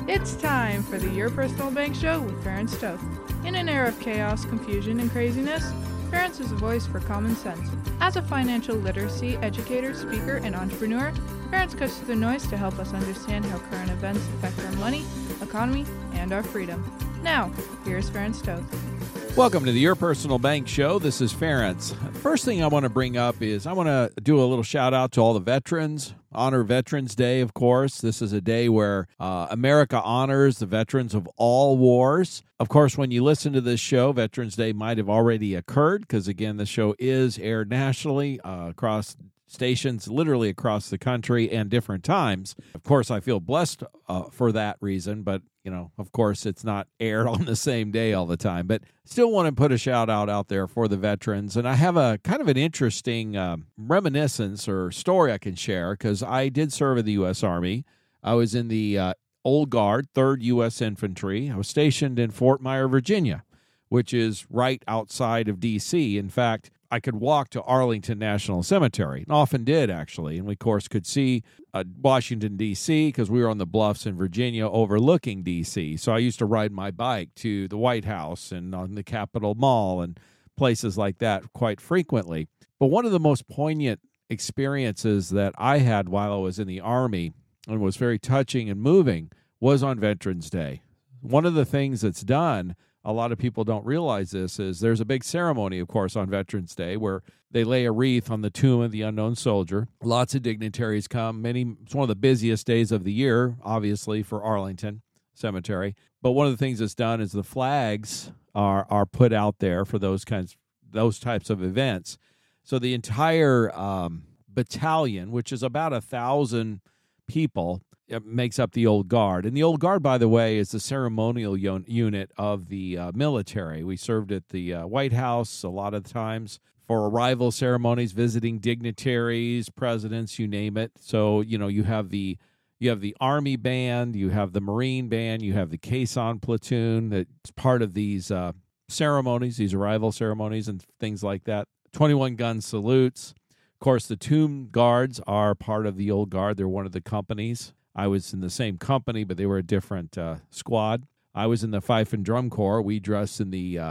It's time for the Your Personal Bank Show with Ferenc Toth. In an era of chaos, confusion, and craziness, Ferenc is a voice for common sense. As a financial literacy educator, speaker, and entrepreneur, Ferenc cuts through the noise to help us understand how current events affect our money, economy, and our freedom. Now, here's Ferenc Toth. Welcome to the Your Personal Bank Show. This is Ferenc. First thing I want to bring up is I want to do a little shout out to all the veterans. Honor Veterans Day, of course. This is a day where America honors the veterans of all wars. Of course, when you listen to this show, Veterans Day might have already occurred because, again, the show is aired nationally across stations literally across the country and different times. Of course, I feel blessed for that reason, but, of course, it's not aired on the same day all the time. But still want to put a shout out there for the veterans. And I have a kind of an interesting reminiscence or story I can share because I did serve in the U.S. Army. I was in the Old Guard, 3rd U.S. Infantry. I was stationed in Fort Myer, Virginia, which is right outside of D.C. In fact, I could walk to Arlington National Cemetery, and often did, actually. And we, of course, could see Washington, D.C., because we were on the bluffs in Virginia overlooking D.C. So I used to ride my bike to the White House and on the Capitol Mall and places like that quite frequently. But one of the most poignant experiences that I had while I was in the Army and was very touching and moving was on Veterans Day. One of the things that's done, a lot of people don't realize this, is there's a big ceremony, of course, on Veterans Day where they lay a wreath on the tomb of the unknown soldier. Lots of dignitaries come. It's one of the busiest days of the year, obviously, for Arlington Cemetery. But one of the things that's done is the flags are put out there for those types of events. So the entire battalion, which is about 1,000 people, it makes up the Old Guard. And the Old Guard, by the way, is the ceremonial unit of the military. We served at the White House a lot of times for arrival ceremonies, visiting dignitaries, presidents, you name it. So, you have the Army band, you have the Marine band, you have the caisson platoon that's part of these ceremonies, these arrival ceremonies and things like that. 21-gun salutes. Of course, the Tomb Guards are part of the Old Guard. They're one of the companies. I was in the same company, but they were a different squad. I was in the Fife and Drum Corps. We dressed in the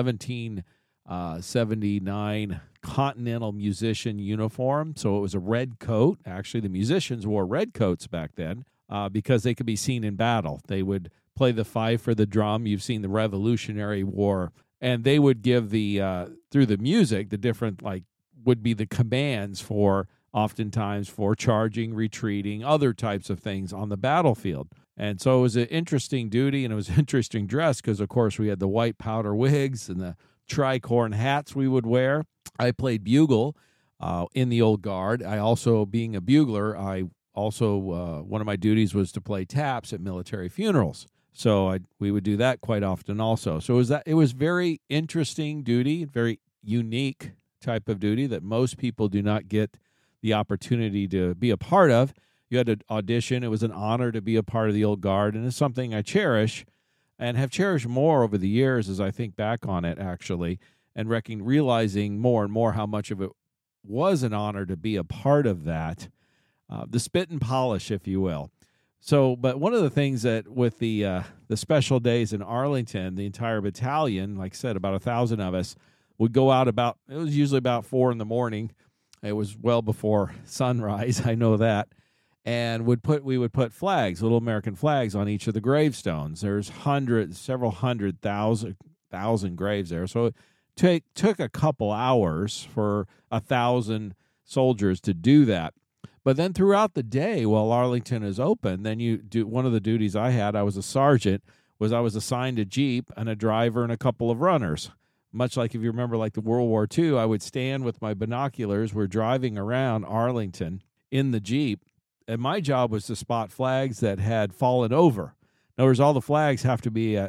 1779 Continental Musician uniform. So it was a red coat. Actually, the musicians wore red coats back then because they could be seen in battle. They would play the fife or the drum. You've seen the Revolutionary War. And they would give through the music, the different, would be the commands for oftentimes for charging, retreating, other types of things on the battlefield. And so it was an interesting duty, and it was an interesting dress because, of course, we had the white powder wigs and the tricorn hats we would wear. I played bugle in the Old Guard. I also, being a bugler, one of my duties was to play taps at military funerals. So we would do that quite often also. So it was very interesting duty, very unique type of duty that most people do not get the opportunity to be a part of. You had to audition. It was an honor to be a part of the Old Guard, and it's something I cherish and have cherished more over the years as I think back on it, actually, and realizing more and more how much of it was an honor to be a part of that, the spit and polish, if you will. So, but one of the things that with the special days in Arlington, the entire battalion, like I said, about 1,000 of us, would go out it was usually about 4 in. It was well before sunrise, I know that. And we would put flags, little American flags, on each of the gravestones. There's several hundred thousand graves there. So it took a couple hours for 1,000 soldiers to do that. But then throughout the day, while Arlington is open, then one of the duties I had, I was a sergeant, was I was assigned a Jeep and a driver and a couple of runners. Much like if you remember the World War II, I would stand with my binoculars. We're driving around Arlington in the Jeep, and my job was to spot flags that had fallen over. In other words, all the flags have to be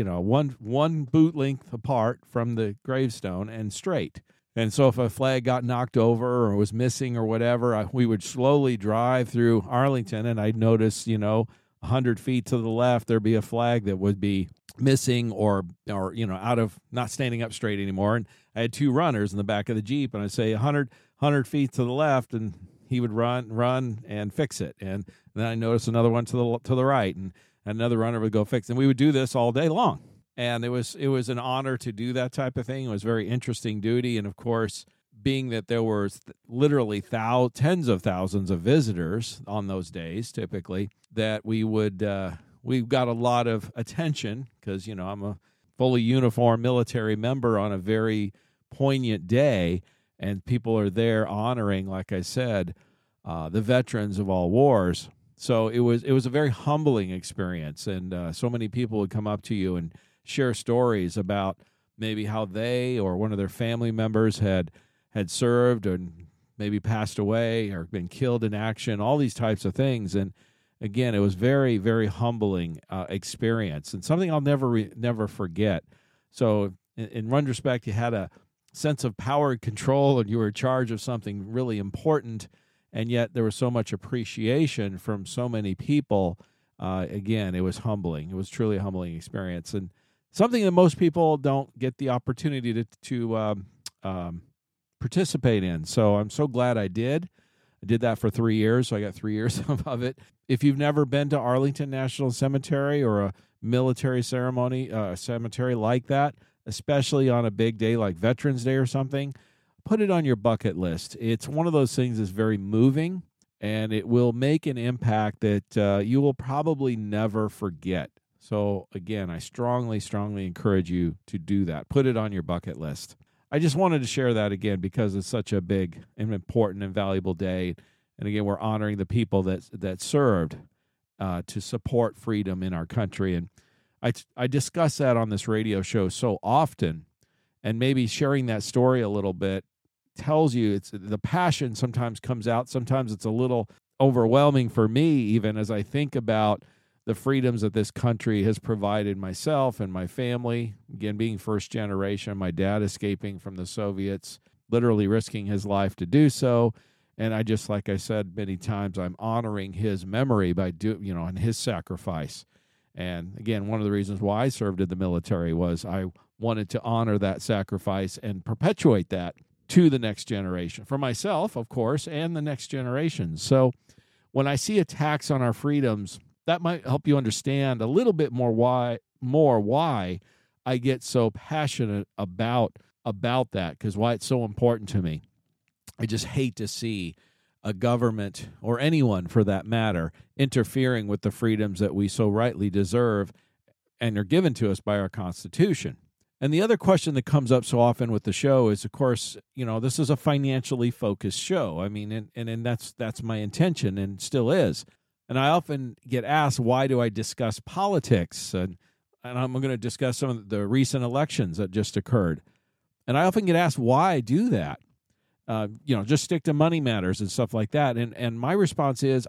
one boot length apart from the gravestone and straight. And so if a flag got knocked over or was missing or whatever, we would slowly drive through Arlington, and I'd notice, 100 feet to the left, there'd be a flag that would be missing or out of not standing up straight anymore. And I had 2 runners in the back of the Jeep, and I'd say 100 feet to the left, and he would run and fix it. And then I noticed another one to the right, and Another runner would go fix, and we would do this all day long. And it was an honor to do that type of thing. It was a very interesting duty, and of course, being that there were literally tens of thousands of visitors on those days, typically, that we got a lot of attention because I'm a fully uniformed military member on a very poignant day, and people are there honoring, like I said, the veterans of all wars. So it was a very humbling experience, and so many people would come up to you and share stories about maybe how they or one of their family members had served and maybe passed away or been killed in action, all these types of things. And again, it was very, very humbling experience and something I'll never forget. So in one respect, you had a sense of power and control, and you were in charge of something really important, and yet there was so much appreciation from so many people. Again, it was humbling. It was truly a humbling experience, and something that most people don't get the opportunity to participate in. So I'm so glad I did. I did that for 3 years, so I got 3 years of it. If you've never been to Arlington National Cemetery or a military cemetery like that, especially on a big day like Veterans Day or something, put it on your bucket list. It's one of those things that's very moving, and it will make an impact that you will probably never forget. So again, I strongly, strongly encourage you to do that. Put it on your bucket list. I just wanted to share that again because it's such a big and important and valuable day. And again, we're honoring the people that served to support freedom in our country. And I discuss that on this radio show so often, and maybe sharing that story a little bit tells you the passion sometimes comes out. Sometimes it's a little overwhelming for me, even as I think about the freedoms that this country has provided myself and my family. Again, being first generation, my dad escaping from the Soviets, literally risking his life to do so. And I just, like I said many times, I'm honoring his memory by and his sacrifice. And again, one of the reasons why I served in the military was I wanted to honor that sacrifice and perpetuate that to the next generation, for myself, of course, and the next generation. So when I see attacks on our freedoms, that might help you understand a little bit more why I get so passionate about that, because why it's so important to me. I just hate to see a government, or anyone for that matter, interfering with the freedoms that we so rightly deserve and are given to us by our Constitution. And the other question that comes up so often with the show is, of course, this is a financially focused show. I mean, and that's my intention and still is. And I often get asked, why do I discuss politics? And I'm going to discuss some of the recent elections that just occurred. And I often get asked why I do that. Just stick to money matters and stuff like that. And my response is,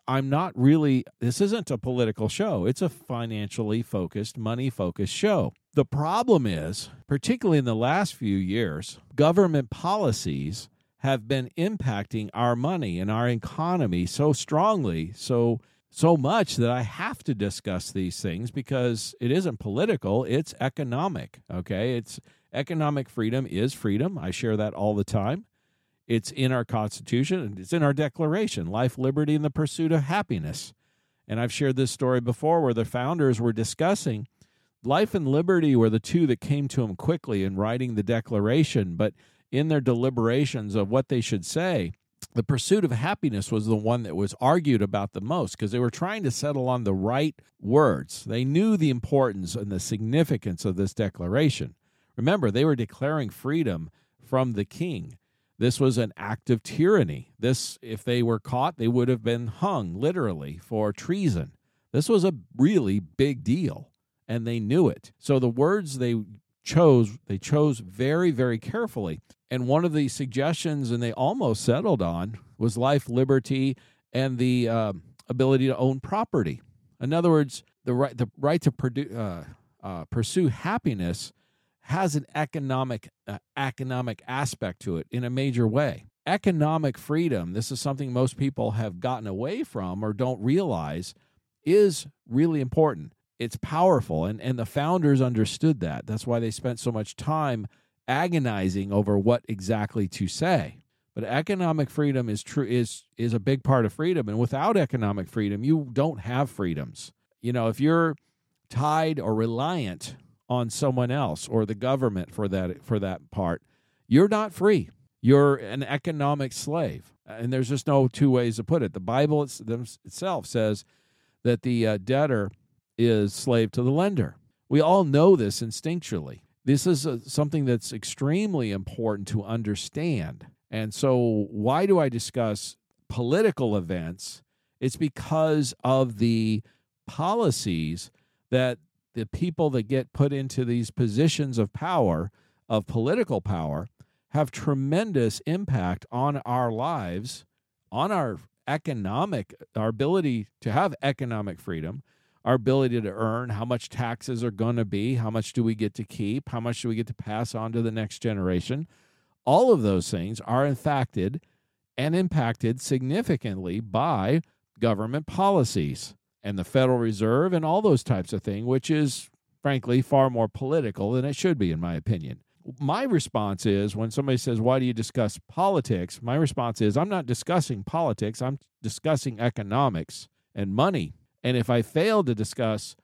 this isn't a political show. It's a financially focused, money-focused show. The problem is, particularly in the last few years, government policies have been impacting our money and our economy so strongly, so much that I have to discuss these things, because it isn't political, it's economic, okay? It's economic freedom is freedom. I share that all the time. It's in our Constitution, and it's in our Declaration, life, liberty, and the pursuit of happiness. And I've shared this story before where the founders were discussing life and liberty were the two that came to them quickly in writing the Declaration, but in their deliberations of what they should say, the pursuit of happiness was the one that was argued about the most, because they were trying to settle on the right words. They knew the importance and the significance of this declaration. Remember, they were declaring freedom from the king. This was an act of tyranny. If they were caught, they would have been hung, literally, for treason. This was a really big deal, and they knew it. So the words they chose very, very carefully. And one of the suggestions, and they almost settled on, was life, liberty, and the ability to own property. In other words, the right to pursue happiness has an economic aspect to it in a major way. Economic freedom, this is something most people have gotten away from or don't realize, is really important. It's powerful, and the founders understood that. That's why they spent so much time agonizing over what exactly to say. But economic freedom is a big part of freedom, and without economic freedom, you don't have freedoms. If you're tied or reliant on someone else or the government for that part, you're not free. You're an economic slave. And there's just no two ways to put it. The Bible itself says that the debtor is slave to the lender. We all know this instinctually. This is something that's extremely important to understand. And so why do I discuss political events? It's because of the policies that the people that get put into these positions of power, of political power, have tremendous impact on our lives, on our ability to have economic freedom, our ability to earn, how much taxes are going to be, how much do we get to keep, how much do we get to pass on to the next generation. All of those things are impacted significantly by government policies and the Federal Reserve and all those types of things, which is, frankly, far more political than it should be, in my opinion. My response is, when somebody says, why do you discuss politics? My response is, I'm not discussing politics. I'm discussing economics and money. And if I fail to discuss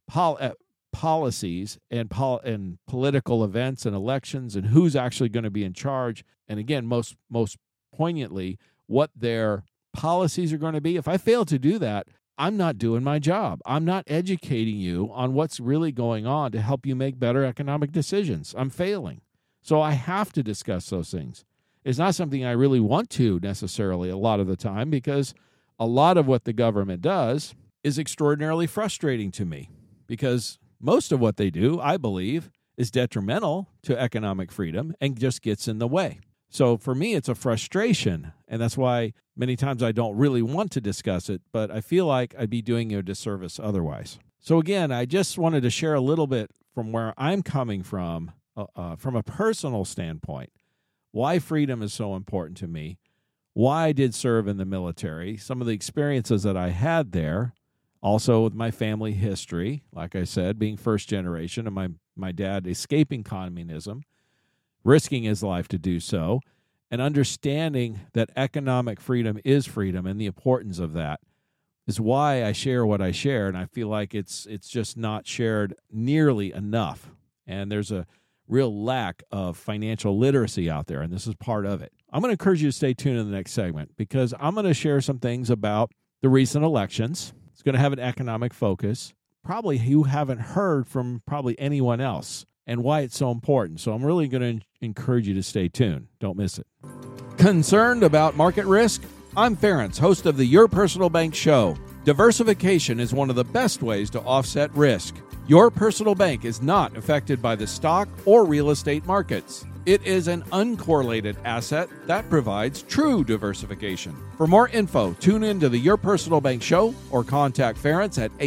policies and political events and elections and who's actually going to be in charge, and again, most poignantly, what their policies are going to be, if I fail to do that, I'm not doing my job. I'm not educating you on what's really going on to help you make better economic decisions. I'm failing. So I have to discuss those things. It's not something I really want to necessarily a lot of the time, because a lot of what the government does is extraordinarily frustrating to me, because most of what they do, I believe, is detrimental to economic freedom and just gets in the way. So for me, it's a frustration, and that's why many times I don't really want to discuss it, but I feel like I'd be doing you a disservice otherwise. So again, I just wanted to share a little bit from where I'm coming from a personal standpoint, why freedom is so important to me, why I did serve in the military, some of the experiences that I had there, also with my family history, like I said, being first generation, and my dad escaping communism, risking his life to do so, and understanding that economic freedom is freedom and the importance of that is why I share what I share, and I feel like it's just not shared nearly enough. And there's a real lack of financial literacy out there, and this is part of it. I'm going to encourage you to stay tuned in the next segment, because I'm going to share some things about the recent elections. It's going to have an economic focus, probably you haven't heard from probably anyone else, and why it's so important. So I'm really going to encourage you to stay tuned. Don't miss it. Concerned about market risk? I'm Ferenc, host of the Your Personal Bank Show. Diversification is one of the best ways to offset risk. Your personal bank is not affected by the stock or real estate markets. It is an uncorrelated asset that provides true diversification. For more info, tune in to the Your Personal Bank Show or contact Ferenc at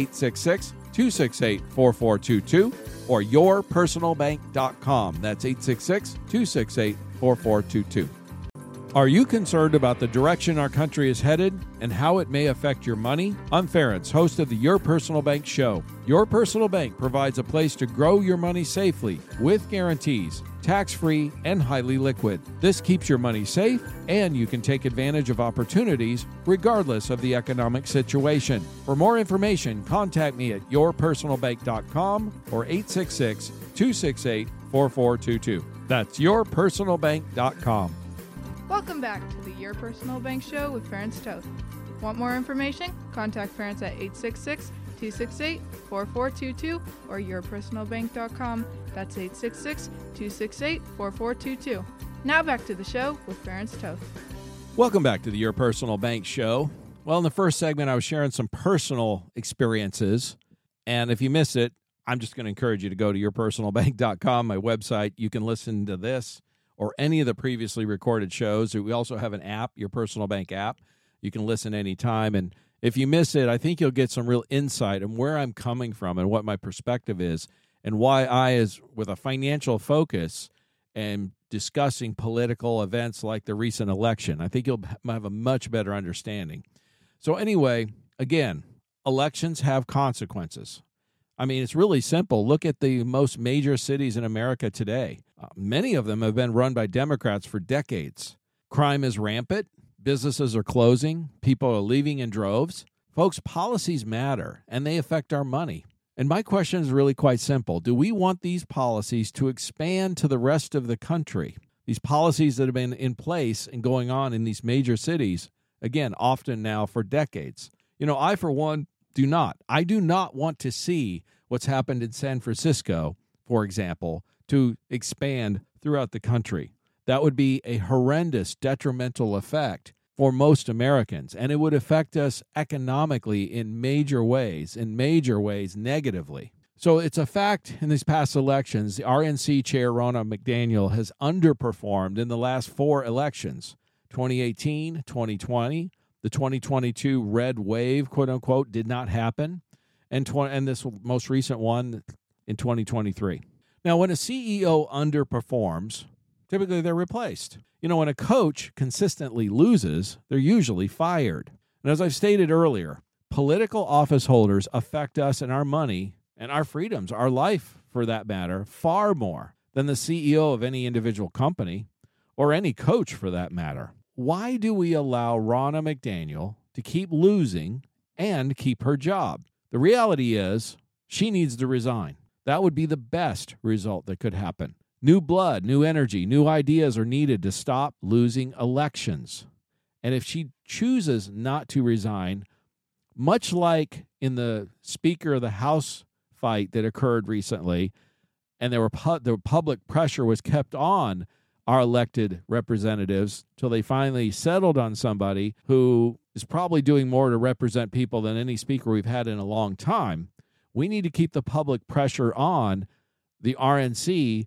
866-268-4422 or yourpersonalbank.com. That's 866-268-4422. Are you concerned about the direction our country is headed and how it may affect your money? I'm Ferenc, host of the Your Personal Bank Show. Your Personal Bank provides a place to grow your money safely with guarantees, tax-free, and highly liquid. This keeps your money safe, and you can take advantage of opportunities regardless of the economic situation. For more information, contact me at yourpersonalbank.com or 866-268-4422. That's yourpersonalbank.com. Welcome back to the Your Personal Bank Show with Ferenc Toth. Want more information? Contact Ferenc at 866-268-4422 or yourpersonalbank.com. That's 866-268-4422. Now back to the show with Ferenc Toth. Welcome back to the Your Personal Bank Show. Well, in the first segment, I was sharing some personal experiences, and if you missed it, I'm just going to encourage you to go to yourpersonalbank.com, my website. You can listen to this or any of the previously recorded shows. We also have an app, Your Personal Bank app. You can listen anytime. And if you miss it, I think you'll get some real insight on where I'm coming from and what my perspective is and why I, as with a financial focus, am discussing political events like the recent election. I think you'll have a much better understanding. So anyway, again, elections have consequences. I mean, it's really simple. Look at the most major cities in America today. Many of them have been run by Democrats for decades. Crime is rampant. Businesses are closing. People are leaving in droves. Folks, policies matter, and they affect our money. And my question is really quite simple. Do we want these policies to expand to the rest of the country? These policies that have been in place and going on in these major cities, again, often now for decades. I, for one, do not. I do not want to see what's happened in San Francisco, for example, to expand throughout the country. That would be a horrendous detrimental effect for most Americans, and it would affect us economically in major ways negatively. So it's a fact in these past elections, the RNC chair, Ronna McDaniel, has underperformed in the last 4 elections, 2018, 2020, the 2022 red wave, quote unquote, did not happen, and this most recent one in 2023. Now, when a CEO underperforms, typically they're replaced. When a coach consistently loses, they're usually fired. And as I've stated earlier, political office holders affect us and our money and our freedoms, our life for that matter, far more than the CEO of any individual company or any coach for that matter. Why do we allow Ronna McDaniel to keep losing and keep her job? The reality is she needs to resign. That would be the best result that could happen. New blood, new energy, new ideas are needed to stop losing elections. And if she chooses not to resign, much like in the Speaker of the House fight that occurred recently, and the public pressure was kept on our elected representatives till they finally settled on somebody who is probably doing more to represent people than any speaker we've had in a long time, we need to keep the public pressure on the RNC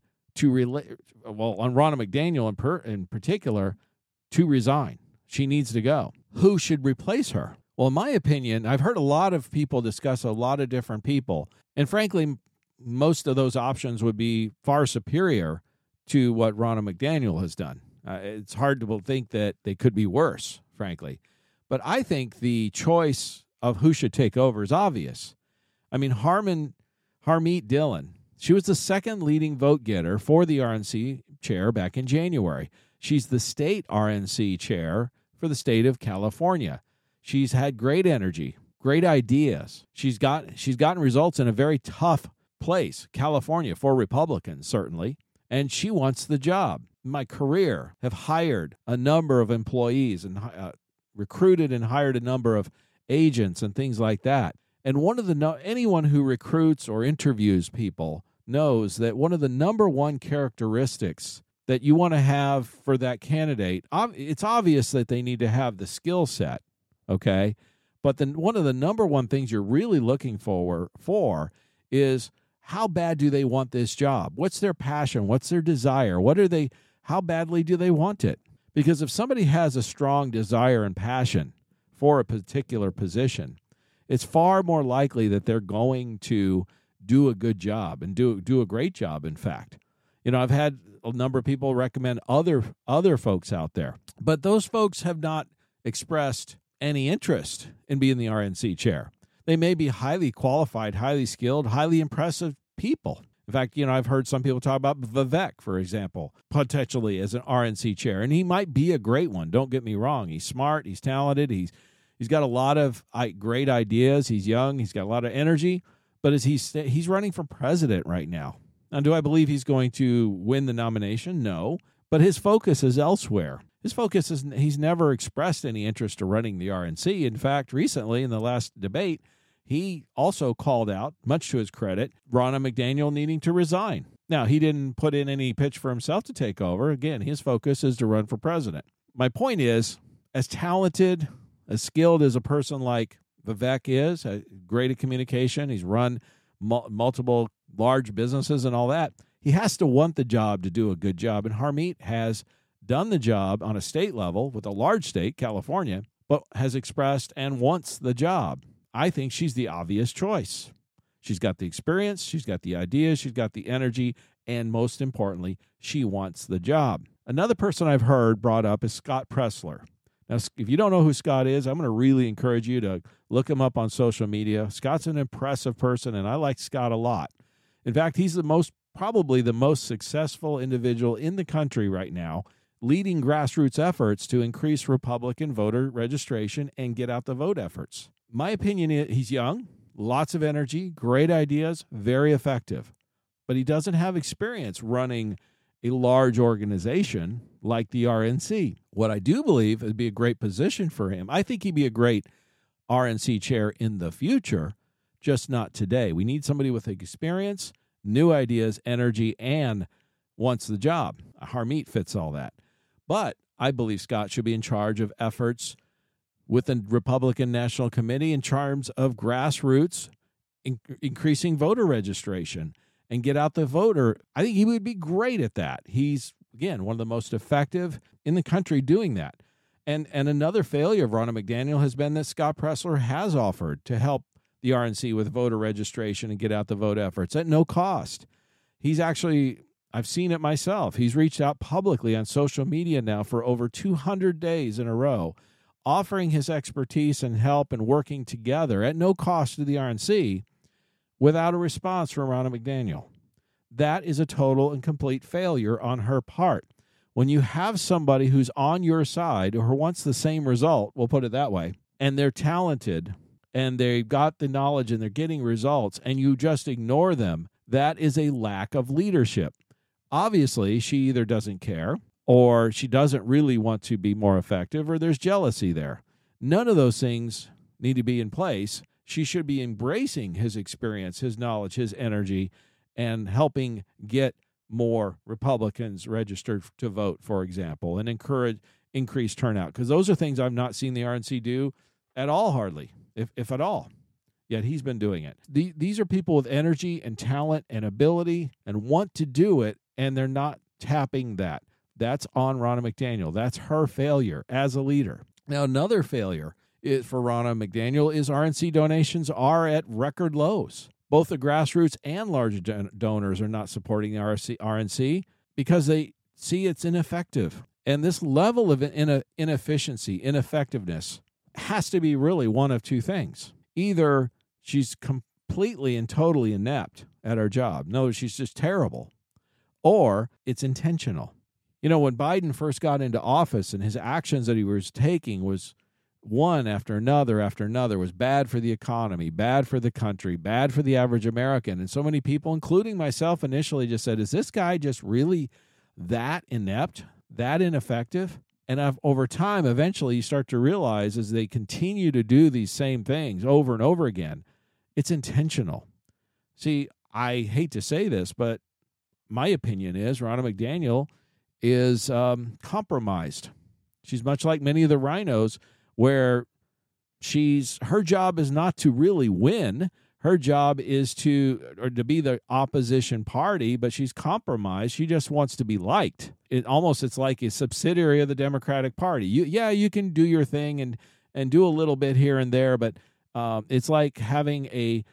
on Ronna McDaniel in particular, to resign. She needs to go. Who should replace her? Well, in my opinion, I've heard a lot of people discuss a lot of different people, and frankly, most of those options would be far superior to what Ronna McDaniel has done. It's hard to think that they could be worse, frankly. But I think the choice of who should take over is obvious. I mean, Harmeet Dillon, she was the second leading vote getter for the RNC chair back in January. She's the state RNC chair for the state of California. She's had great energy, great ideas. She's gotten results in a very tough place, California, for Republicans, certainly, and she wants the job. In my career, have hired a number of employees and recruited and hired a number of agents and things like that. And anyone who recruits or interviews people knows that one of the number one characteristics that you want to have for that candidate, it's obvious that they need to have the skill set, okay? But then one of the number one things you're really looking for is how bad do they want this job? What's their passion? What's their desire? How badly do they want it? Because if somebody has a strong desire and passion for a particular position, it's far more likely that they're going to do a good job and do a great job, in fact. I've had a number of people recommend other folks out there, but those folks have not expressed any interest in being the RNC chair. They may be highly qualified, highly skilled, highly impressive people. In fact, I've heard some people talk about Vivek, for example, potentially as an RNC chair, and he might be a great one. Don't get me wrong. He's smart. He's talented. He's got a lot of great ideas. He's young. He's got a lot of energy. But he's running for president right now. Now, do I believe he's going to win the nomination? No. But his focus is elsewhere. He's never expressed any interest to running the RNC. In fact, recently in the last debate, he also called out, much to his credit, Ronna McDaniel needing to resign. Now, he didn't put in any pitch for himself to take over. Again, his focus is to run for president. My point is, as talented, as skilled as a person like Vivek is, great at communication, he's run multiple large businesses and all that, he has to want the job to do a good job. And Harmeet has done the job on a state level with a large state, California, but has expressed and wants the job. I think she's the obvious choice. She's got the experience, she's got the ideas, she's got the energy, and most importantly, she wants the job. Another person I've heard brought up is Scott Presler. Now, if you don't know who Scott is, I'm going to really encourage you to look him up on social media. Scott's an impressive person, and I like Scott a lot. In fact, he's probably the most successful individual in the country right now, leading grassroots efforts to increase Republican voter registration and get out the vote efforts. My opinion is he's young. lots of energy, great ideas, very effective. But he doesn't have experience running a large organization like the RNC. What I do believe would be a great position for him. I think he'd be a great RNC chair in the future, just not today. We need somebody with experience, new ideas, energy, and wants the job. Harmeet fits all that. But I believe Scott should be in charge of efforts with the Republican National Committee in terms of grassroots, increasing voter registration and get out the voter. I think he would be great at that. He's, again, one of the most effective in the country doing that. And another failure of Ronna McDaniel has been that Scott Presler has offered to help the RNC with voter registration and get out the vote efforts at no cost. He's actually, I've seen it myself, he's reached out publicly on social media now for over 200 days in a row, offering his expertise and help and working together at no cost to the RNC without a response from Ronna McDaniel. That is a total and complete failure on her part. When you have somebody who's on your side or who wants the same result, we'll put it that way, and they're talented and they've got the knowledge and they're getting results and you just ignore them, that is a lack of leadership. Obviously, she either doesn't care or she doesn't really want to be more effective or there's jealousy there. None of those things need to be in place. She should be embracing his experience, his knowledge, his energy, and helping get more Republicans registered to vote, for example, and encourage increased turnout. Because those are things I've not seen the RNC do at all, hardly, if at all. Yet he's been doing it. These are people with energy and talent and ability and want to do it, and they're not tapping that. That's on Ronna McDaniel. That's her failure as a leader. Now, another failure for Ronna McDaniel is RNC donations are at record lows. Both the grassroots and large donors are not supporting the RNC because they see it's ineffective. And this level of inefficiency, ineffectiveness, has to be really one of two things. Either she's completely and totally inept at her job. No, she's just terrible. Or it's intentional. You know, when Biden first got into office and his actions that he was taking was one after another was bad for the economy, bad for the country, bad for the average American. And so many people, including myself, initially just said, is this guy just really that inept, that ineffective? And over time, eventually you start to realize as they continue to do these same things over and over again, it's intentional. See, I hate to say this, but my opinion is Ronna McDaniel is compromised. She's much like many of the rhinos where her job is not to really win. Her job is to be the opposition party, but she's compromised. She just wants to be liked. It's like a subsidiary of the Democratic Party. You can do your thing and do a little bit here and there, but it's like having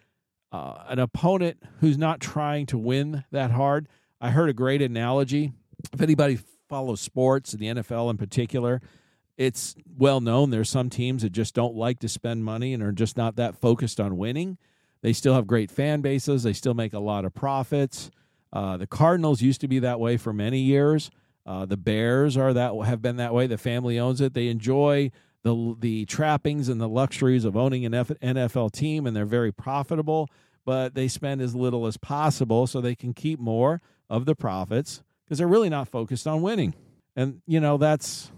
an opponent who's not trying to win that hard. I heard a great analogy. If anybody follows sports, the NFL in particular, it's well known there's some teams that just don't like to spend money and are just not that focused on winning. They still have great fan bases. They still make a lot of profits. The Cardinals used to be that way for many years. The Bears have been that way. The family owns it. They enjoy the trappings and the luxuries of owning an NFL team, and they're very profitable, but they spend as little as possible so they can keep more of the profits because they're really not focused on winning. And, you know, that's...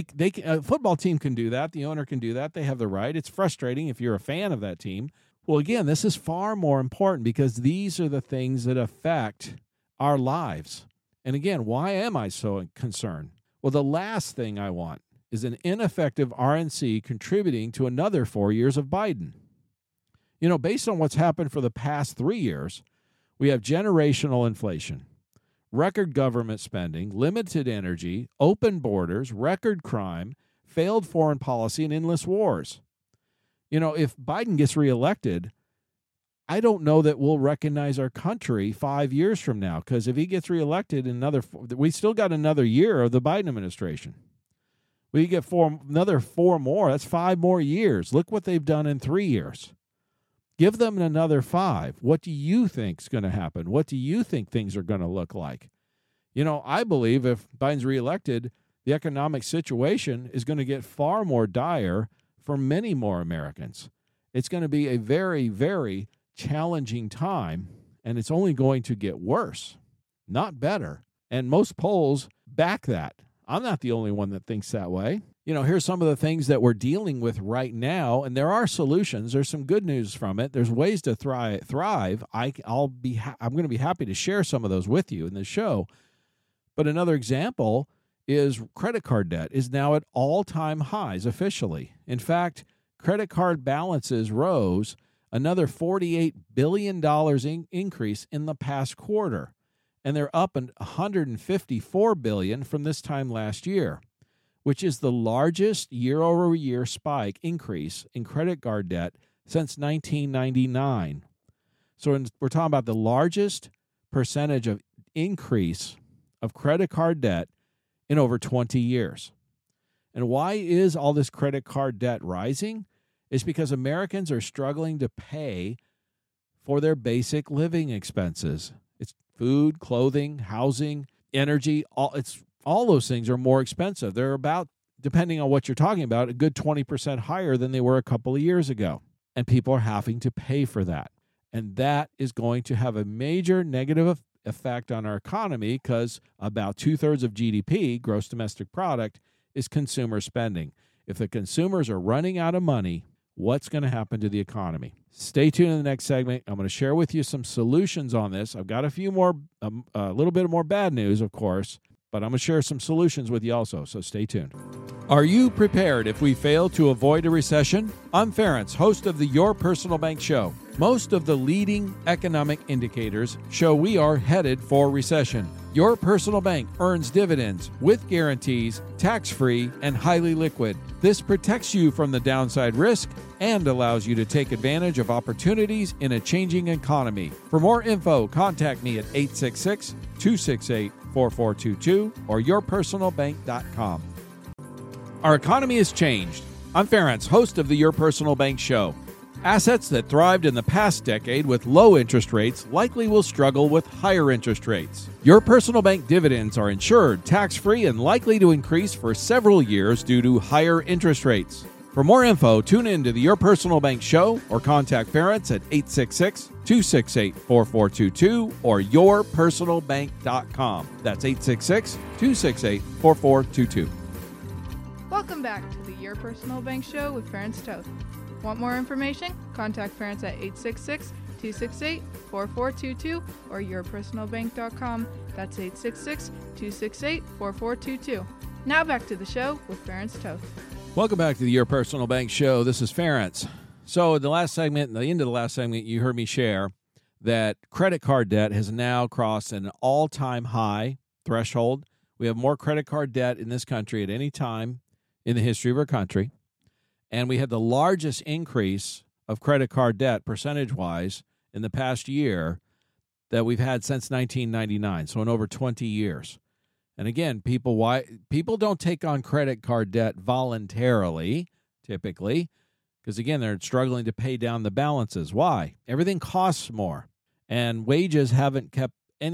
a football team can do that. The owner can do that. They have the right. It's frustrating if you're a fan of that team. Well, again, this is far more important because these are the things that affect our lives. And again, why am I so concerned? Well, the last thing I want is an ineffective RNC contributing to another 4 years of Biden. You know, based on what's happened for the past 3 years, we have generational inflation, record government spending, limited energy, open borders, record crime, failed foreign policy, and endless wars. You know, if Biden gets reelected, I don't know that we'll recognize our country 5 years from now, because if he gets reelected, we still got another year of the Biden administration. We get another 4 more. That's 5 more years. Look what they've done in 3 years. Give them another 5. What do you think is going to happen? What do you think things are going to look like? You know, I believe if Biden's reelected, the economic situation is going to get far more dire for many more Americans. it's going to be a very, very challenging time, and it's only going to get worse, not better. And most polls back that. I'm not the only one that thinks that way. Here's some of the things that we're dealing with right now, and there are solutions. There's some good news from it. There's ways to thrive. I'm going to be happy to share some of those with you in the show. But another example is credit card debt is now at all-time highs officially. In fact, credit card balances rose another $48 billion increase in the past quarter, and they're up $154 billion from this time last year, which is the largest year-over-year spike increase in credit card debt since 1999. So we're talking about the largest percentage of increase of credit card debt in over 20 years. And why is all this credit card debt rising? It's because Americans are struggling to pay for their basic living expenses. It's food, clothing, housing, energy. All those things are more expensive. They're about, depending on what you're talking about, a good 20% higher than they were a couple of years ago. And people are having to pay for that. And that is going to have a major negative effect on our economy because about 2/3 of GDP, gross domestic product, is consumer spending. If the consumers are running out of money, what's going to happen to the economy? Stay tuned in the next segment. I'm going to share with you some solutions on this. I've got a few more, a little bit more bad news, of course, but I'm going to share some solutions with you also, so stay tuned. Are you prepared if we fail to avoid a recession? I'm Ference, host of the Your Personal Bank Show. Most of the leading economic indicators show we are headed for recession. Your Personal Bank earns dividends with guarantees, tax-free, and highly liquid. This protects you from the downside risk and allows you to take advantage of opportunities in a changing economy. For more info, contact me at 866-268-4422 or yourpersonalbank.com. Our economy has changed. I'm Ference, host of the Your Personal Bank Show. Assets that thrived in the past decade with low interest rates likely will struggle with higher interest rates. Your Personal Bank dividends are insured, tax-free, and likely to increase for several years due to higher interest rates. For more info, tune in to the Your Personal Bank Show or contact Ference at 866-268-4422 or yourpersonalbank.com. That's 866-268-4422. Welcome back to the Your Personal Bank Show with Ference Toth. Want more information? Contact Ference at 866-268-4422 or yourpersonalbank.com. That's 866-268-4422. Now back to the show with Ference Toth. Welcome back to the Your Personal Bank Show. This is Ference. So in the last segment, the end of the last segment, you heard me share that credit card debt has now crossed an all-time high threshold. We have more credit card debt in this country at any time in the history of our country. And we had the largest increase of credit card debt percentage-wise in the past year that we've had since 1999, so in over 20 years. And again, people don't take on credit card debt voluntarily, typically, because, again, they're struggling to pay down the balances. Why? Everything costs more, and wages haven't kept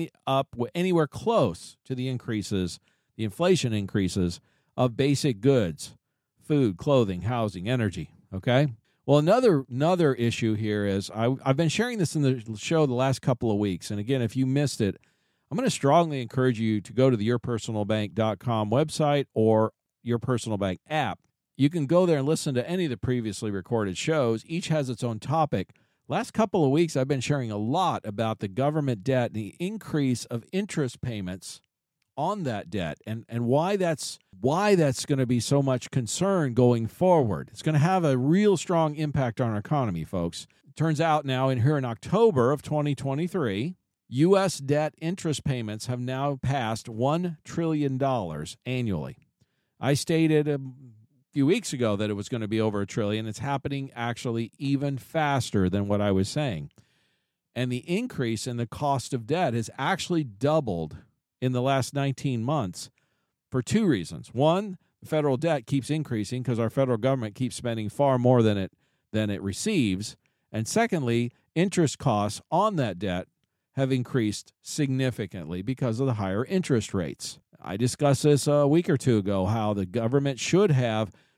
anywhere close to the increases, the inflation increases of basic goods. Food, clothing, housing, energy, okay? Well, another issue here is I've been sharing this in the show the last couple of weeks, and again, if you missed it, I'm going to strongly encourage you to go to the yourpersonalbank.com website or Your Personal Bank app. You can go there and listen to any of the previously recorded shows. Each has its own topic. Last couple of weeks, I've been sharing a lot about the government debt and the increase of interest payments on that debt and why that's going to be so much concern going forward. It's going to have a real strong impact on our economy, folks. It turns out now here in October of 2023, U.S. debt interest payments have now passed $1 trillion annually. I stated a few weeks ago that it was going to be over $1 trillion. It's happening actually even faster than what I was saying. And the increase in the cost of debt has actually doubled in the last 19 months for two reasons. One, the federal debt keeps increasing because our federal government keeps spending far more than it receives. And secondly, interest costs on that debt have increased significantly because of the higher interest rates. I discussed this a week or two ago, how the government should have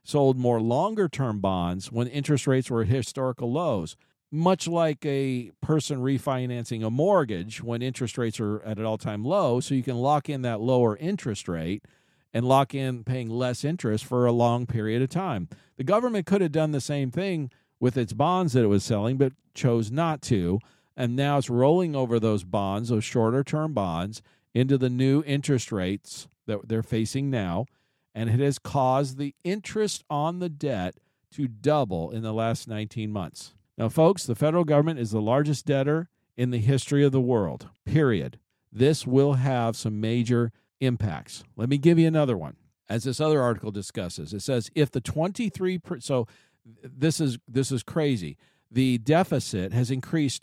sold more longer-term bonds when interest rates were at historical lows, much like a person refinancing a mortgage when interest rates are at an all-time low, so you can lock in that lower interest rate and lock in paying less interest for a long period of time. The government could have done the same thing with its bonds that it was selling, but chose not to, and now it's rolling over those bonds, those shorter-term bonds, into the new interest rates that they're facing now, and it has caused the interest on the debt to double in the last 19 months. Now, folks, the federal government is the largest debtor in the history of the world, period. This will have some major impacts. Let me give you another one. As this other article discusses, it says if the 23%, so this is crazy. The deficit has increased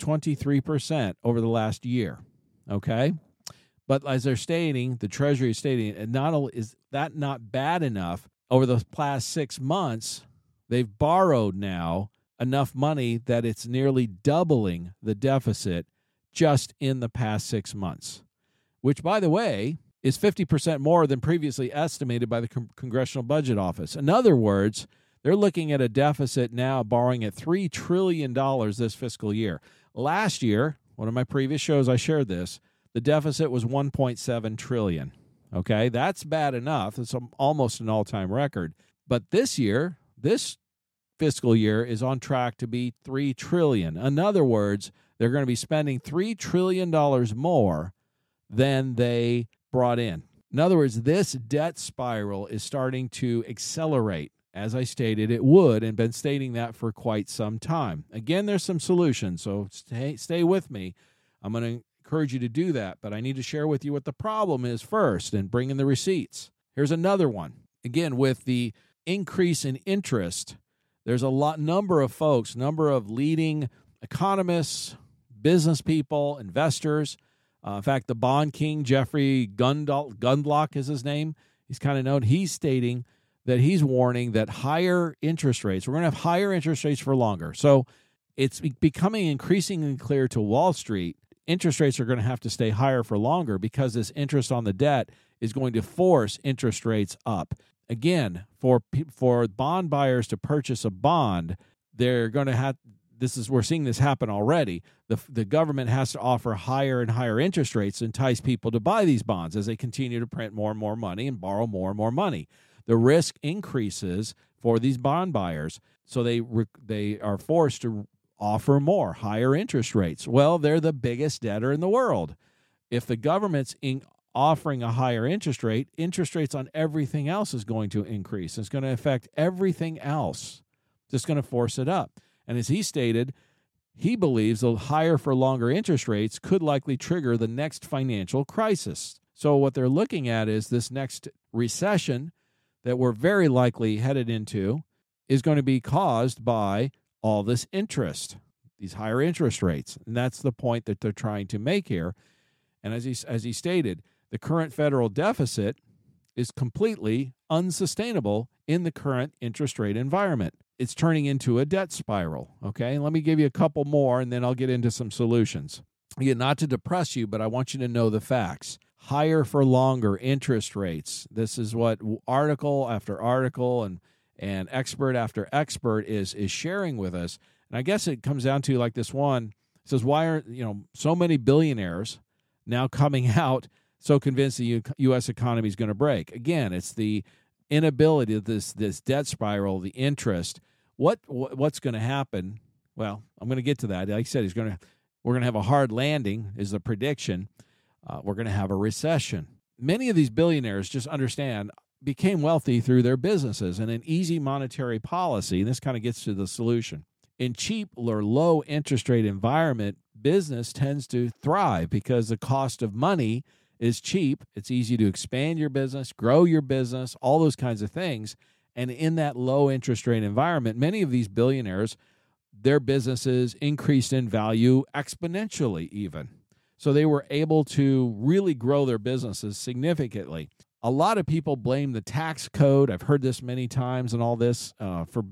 23% over the last year, okay? But as they're stating, the Treasury is stating, and not only is that not bad enough, over the past 6 months, they've borrowed now enough money that it's nearly doubling the deficit just in the past 6 months, which, by the way, is 50% more than previously estimated by the Congressional Budget Office. In other words, they're looking at a deficit now borrowing at $3 trillion this fiscal year. Last year, one of my previous shows, I shared this, the deficit was $1.7 trillion. Okay, that's bad enough. It's almost an all-time record. But this year, this fiscal year is on track to be $3 trillion. In other words, they're going to be spending $3 trillion more than they brought in. In other words, this debt spiral is starting to accelerate. As I stated, it would, and been stating that for quite some time. Again, there's some solutions, so stay with me. I'm going to encourage you to do that, but I need to share with you what the problem is first and bring in the receipts. Here's another one. Again, with the increase in interest, there's a number of folks, number of leading economists, business people, investors. In fact, the bond king, Jeffrey Gundlach is his name. He's kind of known. He's stating that he's warning that higher interest rates, we're going to have higher interest rates for longer. So it's becoming increasingly clear to Wall Street, interest rates are going to have to stay higher for longer because this interest on the debt is going to force interest rates up. Again, for bond buyers to purchase a bond, they're going to have, we're seeing this happen already. The government has to offer higher and higher interest rates to entice people to buy these bonds as they continue to print more and more money and borrow more and more money. The risk increases for these bond buyers, so they are forced to offer more, higher interest rates. Well, they're the biggest debtor in the world. If the government's offering a higher interest rates on everything else is going to increase. It's going to affect everything else. It's going to force it up. And as he stated, he believes the higher for longer interest rates could likely trigger the next financial crisis. So what they're looking at is this next recession that we're very likely headed into is going to be caused by all this interest, these higher interest rates. And that's the point that they're trying to make here. And as he stated, the current federal deficit is completely unsustainable in the current interest rate environment. It's turning into a debt spiral, okay? And let me give you a couple more, and then I'll get into some solutions. Again, not to depress you, but I want you to know the facts. Higher for longer interest rates. This is what article after article and expert after expert is sharing with us. And I guess it comes down to like this one. It says, why are so many billionaires now coming out so convinced the U.S. economy is going to break? Again, it's the inability of this debt spiral, the interest. What's going to happen? Well, I'm going to get to that. Like I said, we're going to have a hard landing is the prediction. We're going to have a recession. Many of these billionaires, just understand, became wealthy through their businesses and an easy monetary policy. And this kind of gets to the solution. In cheap or low interest rate environment, business tends to thrive because the cost of money is cheap. It's easy to expand your business, grow your business, all those kinds of things. And in that low interest rate environment, many of these billionaires, their businesses increased in value exponentially even. So they were able to really grow their businesses significantly. A lot of people blame the tax code. I've heard this many times and all this for,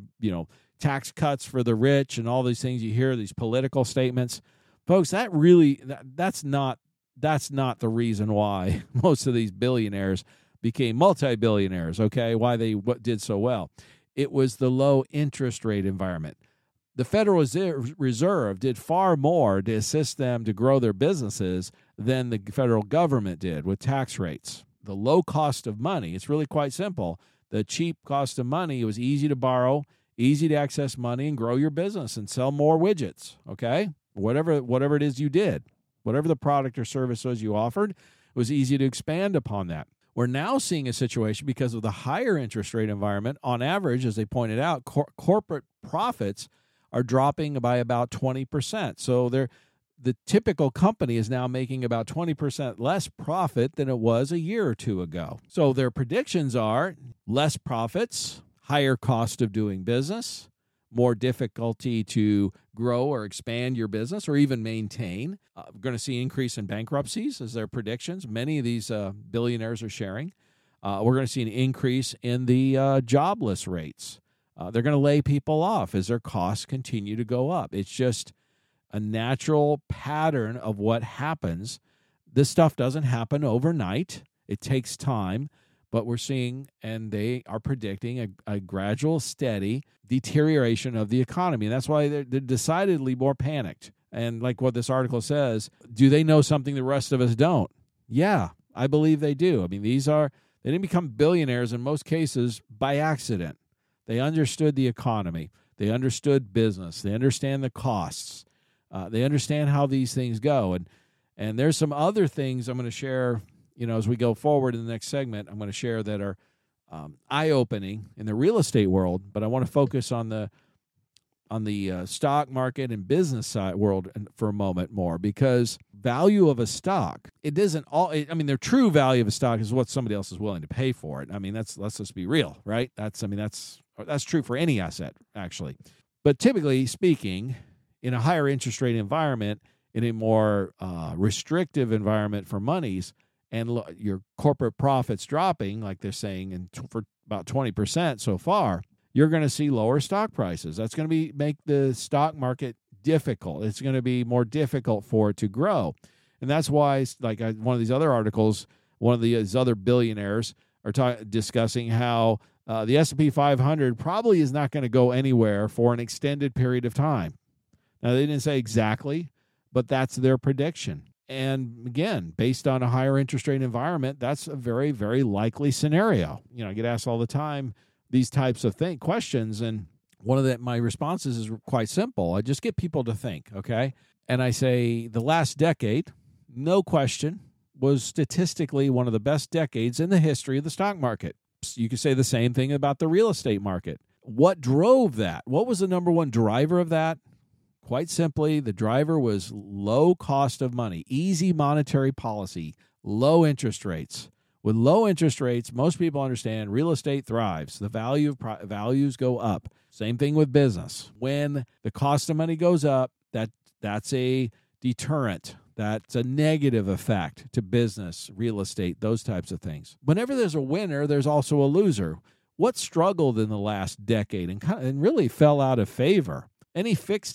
tax cuts for the rich and all these things you hear, these political statements. Folks, that's not the reason why most of these billionaires became multi-billionaires, okay, why they did so well. it was the low interest rate environment. The Federal Reserve did far more to assist them to grow their businesses than the federal government did with tax rates. The low cost of money, it's really quite simple. The cheap cost of money, it was easy to borrow, easy to access money and grow your business and sell more widgets, okay? Whatever it is you did, whatever the product or service was you offered, it was easy to expand upon that. We're now seeing a situation because of the higher interest rate environment. On average, as they pointed out, corporate profits are dropping by about 20%. So the typical company is now making about 20% less profit than it was a year or two ago. So their predictions are less profits, higher cost of doing business, more difficulty to grow or expand your business or even maintain. We're going to see increase in bankruptcies as their predictions. Many of these billionaires are sharing. We're going to see an increase in the jobless rates. They're going to lay people off as their costs continue to go up. It's just a natural pattern of what happens. This stuff doesn't happen overnight. It takes time, but we're seeing, and they are predicting, a gradual, steady deterioration of the economy. And that's why they're decidedly more panicked. And like what this article says, do they know something the rest of us don't? Yeah, I believe they do. I mean, they didn't become billionaires in most cases by accident. They understood the economy. They understood business. They understand the costs. They understand how these things go. And there's some other things I'm going to share, as we go forward in the next segment. I'm going to share that are eye-opening in the real estate world, but I want to focus on the stock market and business side world for a moment more, because value of a stock, their true value of a stock is what somebody else is willing to pay for it. I mean, let's just be real, right? That's true for any asset, actually. But typically speaking, in a higher interest rate environment, in a more restrictive environment for monies, and your corporate profits dropping, like they're saying, for about 20% so far, you're going to see lower stock prices. That's going to make the stock market difficult. It's going to be more difficult for it to grow. And that's why, one of these other articles, one of these other billionaires are discussing how the S&P 500 probably is not going to go anywhere for an extended period of time. Now, they didn't say exactly, but that's their prediction. And again, based on a higher interest rate environment, that's a very, very likely scenario. I get asked all the time these types of questions, and one of my responses is quite simple. I just get people to think, okay? And I say the last decade, no question, was statistically one of the best decades in the history of the stock market. You could say the same thing about the real estate market. What drove that? What was the number one driver of that? Quite simply, the driver was low cost of money, easy monetary policy, low interest rates. With low interest rates, most people understand real estate thrives. The values go up. Same thing with business. When the cost of money goes up, that's a deterrent. That's a negative effect to business, real estate, those types of things. Whenever there's a winner, there's also a loser. What struggled in the last decade and really fell out of favor? Any fixed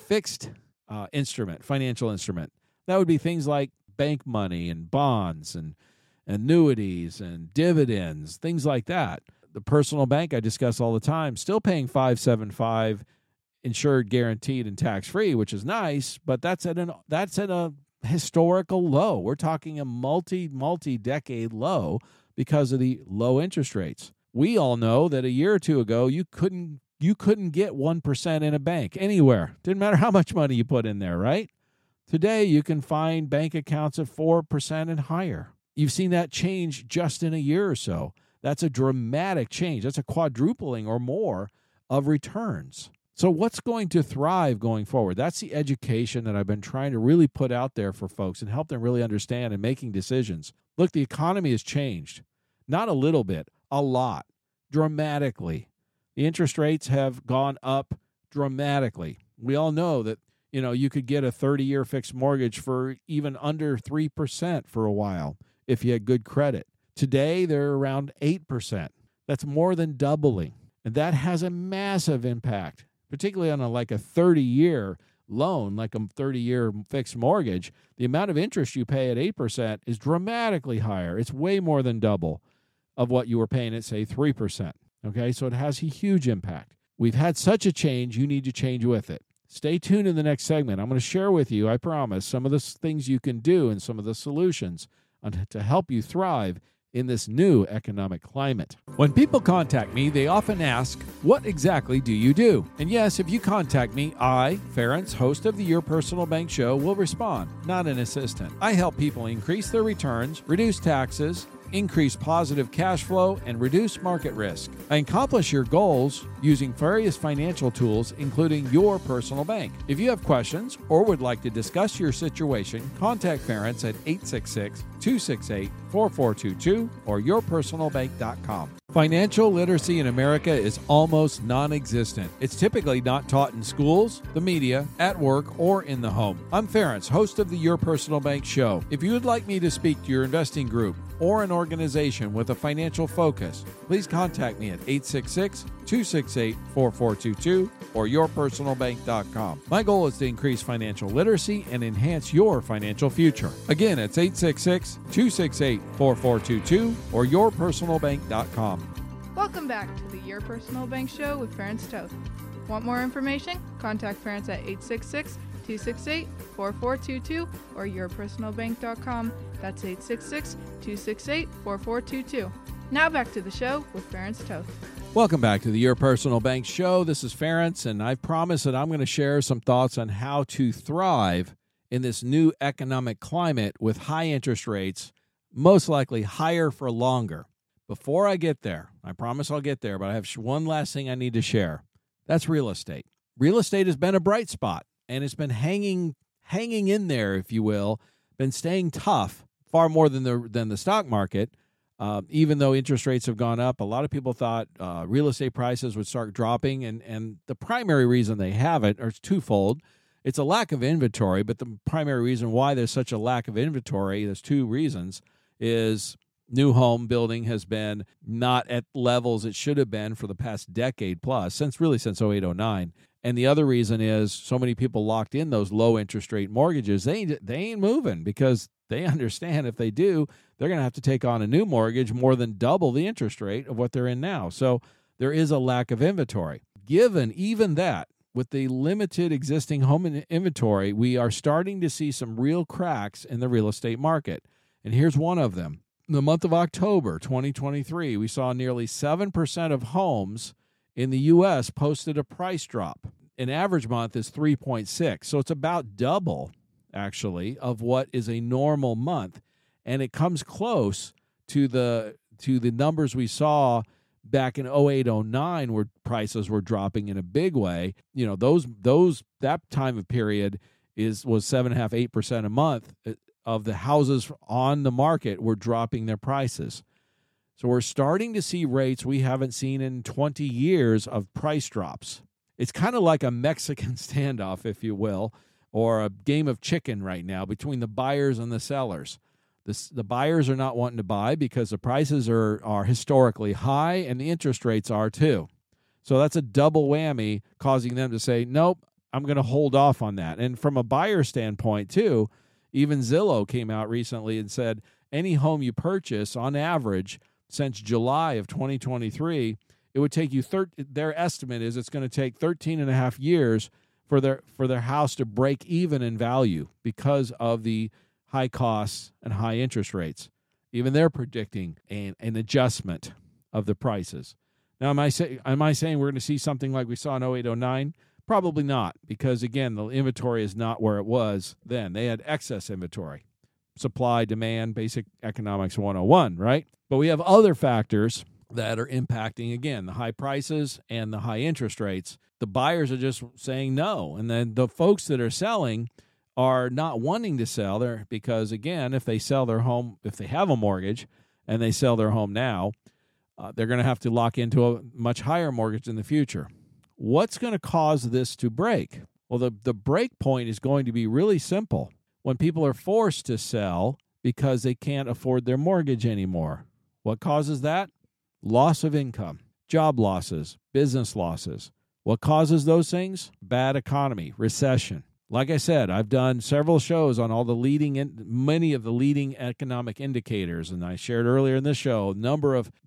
instrument, financial instrument, that would be things like bank money and bonds and annuities and dividends, things like that. The personal bank I discuss all the time, still paying 5.75 insured, guaranteed, and tax-free, which is nice, but that's at a historical low. We're talking a multi-decade low because of the low interest rates. We all know that a year or two ago, you couldn't get 1% in a bank anywhere. Didn't matter how much money you put in there, right? Today, you can find bank accounts at 4% and higher. You've seen that change just in a year or so. That's a dramatic change. That's a quadrupling or more of returns. So what's going to thrive going forward? That's the education that I've been trying to really put out there for folks and help them really understand in making decisions. Look, the economy has changed. Not a little bit, a lot, dramatically. The interest rates have gone up dramatically. We all know that, you could get a 30-year fixed mortgage for even under 3% for a while if you had good credit. Today, they're around 8%. That's more than doubling. And that has a massive impact, particularly on a 30-year loan, like a 30-year fixed mortgage. The amount of interest you pay at 8% is dramatically higher. It's way more than double of what you were paying at, say, 3%. Okay, so it has a huge impact. We've had such a change, you need to change with it. Stay tuned in the next segment. I'm going to share with you, I promise, some of the things you can do and some of the solutions to help you thrive in this new economic climate. When people contact me, they often ask, what exactly do you do? And yes, if you contact me, I, Ferenc, host of the Your Personal Bank Show, will respond, not an assistant. I help people increase their returns, reduce taxes, increase positive cash flow, and reduce market risk. I accomplish your goals using various financial tools, including your personal bank. If you have questions or would like to discuss your situation, contact Ferenc at 866-268-4422 or yourpersonalbank.com. Financial literacy in America is almost non-existent. It's typically not taught in schools, the media, at work, or in the home. I'm Ferenc, host of the Your Personal Bank Show. If you would like me to speak to your investing group or an organization with a financial focus, please contact me at 866-268-4422 or yourpersonalbank.com. My goal is to increase financial literacy and enhance your financial future. Again, it's 866-268-4422 or yourpersonalbank.com. Welcome back to the Your Personal Bank Show with Ferenc Toth. Want more information? Contact Ferenc at 866-268-4422 or yourpersonalbank.com. That's 866-268-4422. Now back to the show with Ferenc Toth. Welcome back to the Your Personal Bank Show. This is Ferenc, and I promise that I'm going to share some thoughts on how to thrive in this new economic climate with high interest rates, most likely higher for longer. Before I get there, I promise I'll get there, but I have one last thing I need to share. That's real estate. Real estate has been a bright spot, and it's been hanging in there, if you will, been staying tough far more than the stock market. Even though interest rates have gone up, a lot of people thought real estate prices would start dropping, and the primary reason they haven't is twofold. It's a lack of inventory, but the primary reason why there's such a lack of inventory, there's two reasons, is new home building has been not at levels it should have been for the past decade plus, since 0809. And the other reason is so many people locked in those low interest rate mortgages, they ain't moving because they understand if they do, they're going to have to take on a new mortgage more than double the interest rate of what they're in now. So there is a lack of inventory. Given even that, with the limited existing home inventory, we are starting to see some real cracks in the real estate market. And here's one of them. In the month of October 2023, we saw nearly 7% of homes in the U.S. posted a price drop. An average month is 3.6, so it's about double, actually, of what is a normal month. And it comes close to the numbers we saw back in 0809, where prices were dropping in a big way. You know, that time of period was 7.5%, 8% a month of the houses on the market were dropping their prices. So we're starting to see rates we haven't seen in 20 years of price drops. It's kind of like a Mexican standoff, if you will, or a game of chicken right now between the buyers and the sellers. The buyers are not wanting to buy because the prices are historically high and the interest rates are too. So that's a double whammy causing them to say, nope, I'm going to hold off on that. And from a buyer standpoint too, even Zillow came out recently and said any home you purchase on average since July of 2023, it would take you their estimate is it's going to take 13 and a half years for their house to break even in value because of the high costs and high interest rates. Even they're predicting an adjustment of the prices. Now, am I saying we're going to see something like we saw in 0809? Probably not, because again, the inventory is not where it was then. They had excess inventory. Supply, demand, basic economics 101, right? But we have other factors that are impacting, again, the high prices and the high interest rates. The buyers are just saying no. And then the folks that are selling are not wanting to sell there because, again, if they sell their home, if they have a mortgage and they sell their home now, they're going to have to lock into a much higher mortgage in the future. What's going to cause this to break? Well, the break point is going to be really simple. When people are forced to sell because they can't afford their mortgage anymore. What causes that? Loss of income, job losses, business losses. What causes those things? Bad economy, recession. Like I said, I've done several shows on all the many of the leading economic indicators, and I shared earlier in this show a number of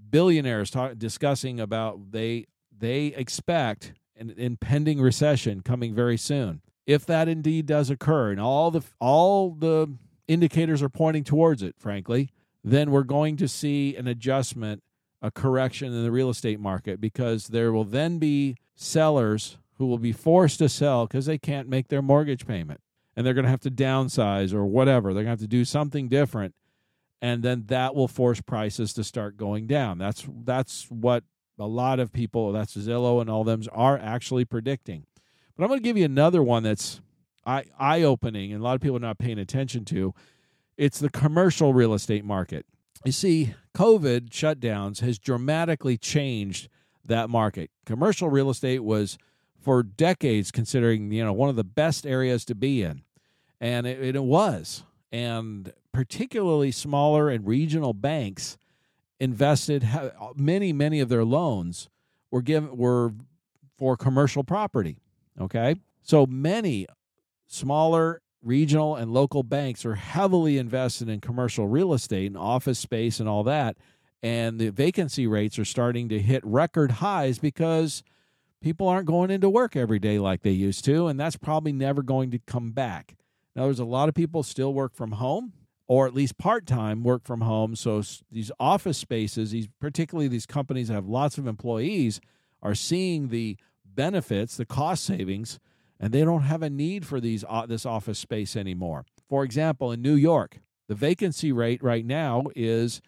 billionaires discussing about they expect an impending recession coming very soon. If that indeed does occur, and all the indicators are pointing towards it, frankly, then we're going to see an adjustment, a correction in the real estate market, because there will then be sellers who will be forced to sell because they can't make their mortgage payment, and they're going to have to downsize or whatever. They're going to have to do something different, and then that will force prices to start going down. That's what a lot of people, that's Zillow and all them, are actually predicting. But I'm going to give you another one that's eye-opening and a lot of people are not paying attention to. It's the commercial real estate market. You see, COVID shutdowns has dramatically changed that market. Commercial real estate was, for decades, considering one of the best areas to be in, and it was. And particularly smaller and regional banks invested. Many of their loans were for commercial property. Okay, so many smaller regional and local banks are heavily invested in commercial real estate and office space and all that, and the vacancy rates are starting to hit record highs because people aren't going into work every day like they used to, and that's probably never going to come back. Now, there's a lot of people still work from home, or at least part-time work from home, so these office spaces, particularly these companies that have lots of employees, are seeing the benefits, the cost savings, and they don't have a need for this office space anymore. For example, in New York, the vacancy rate right now is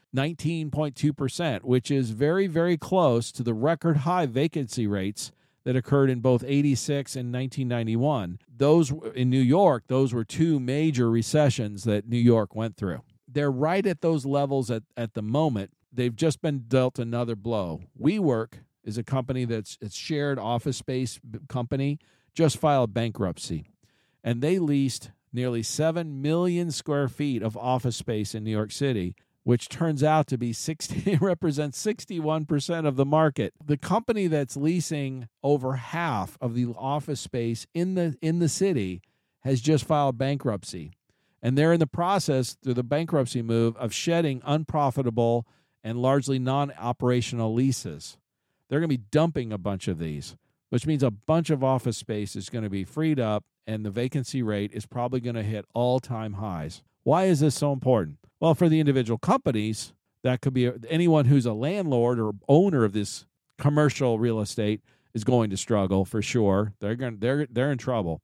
19.2%, which is very, very close to the record high vacancy rates that occurred in both 86 and 1991. Those in New York, those were two major recessions that New York went through. They're right at those levels at the moment. They've just been dealt another blow. WeWork is a company it's shared office space company, just filed bankruptcy. And they leased nearly 7 million square feet of office space in New York City, which turns out to be represents 61% of the market. The company that's leasing over half of the office space in the city has just filed bankruptcy. And they're in the process, through the bankruptcy move, of shedding unprofitable and largely non-operational leases. They're going to be dumping a bunch of these, which means a bunch of office space is going to be freed up, and the vacancy rate is probably going to hit all-time highs. Why is this so important? Well, for the individual companies, that could be anyone who's a landlord or owner of this commercial real estate is going to struggle for sure. They're in trouble.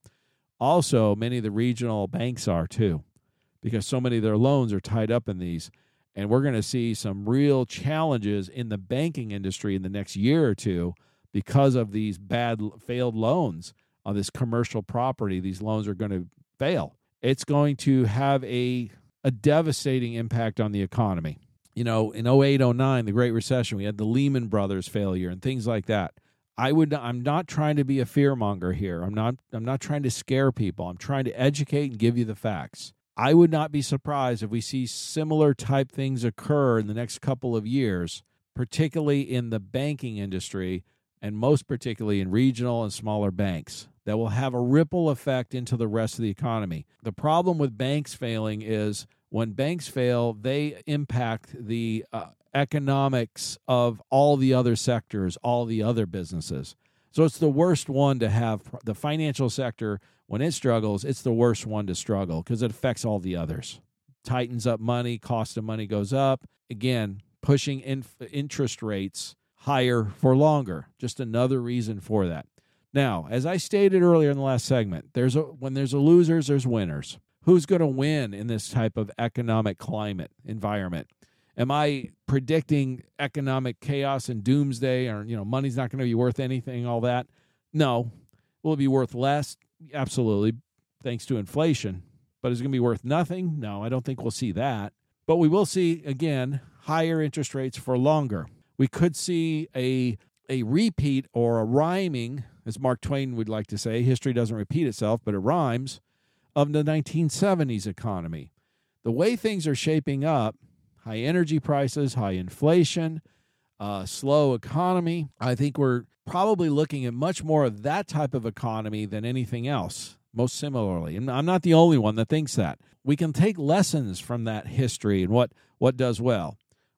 Also, many of the regional banks are too, because so many of their loans are tied up in these. And we're going to see some real challenges in the banking industry in the next year or two because of these failed loans on this commercial property. These loans are going to fail. It's going to have a devastating impact on the economy. In 08, 09, the Great Recession, we had the Lehman Brothers failure and things like that. I'm not trying to be a fearmonger here. I'm not trying to scare people. I'm trying to educate and give you the facts. I would not be surprised if we see similar type things occur in the next couple of years, particularly in the banking industry and most particularly in regional and smaller banks, that will have a ripple effect into the rest of the economy. The problem with banks failing is when banks fail, they impact the economics of all the other sectors, all the other businesses. So it's the worst one to have. The financial sector, when it struggles, it's the worst one to struggle because it affects all the others. Tightens up money, cost of money goes up. Again, pushing interest rates higher for longer. Just another reason for that. Now, as I stated earlier in the last segment, when there's losers, there's winners. Who's going to win in this type of economic climate environment? Am I predicting economic chaos and doomsday, or money's not going to be worth anything, all that? No. Will it be worth less? Absolutely, thanks to inflation. But is it going to be worth nothing? No, I don't think we'll see that. But we will see, again, higher interest rates for longer. We could see a repeat or a rhyming, as Mark Twain would like to say. History doesn't repeat itself, but it rhymes, of the 1970s economy. The way things are shaping up, high energy prices, high inflation, slow economy, I think we're probably looking at much more of that type of economy than anything else, most similarly. And I'm not the only one that thinks that. We can take lessons from that history and what does well.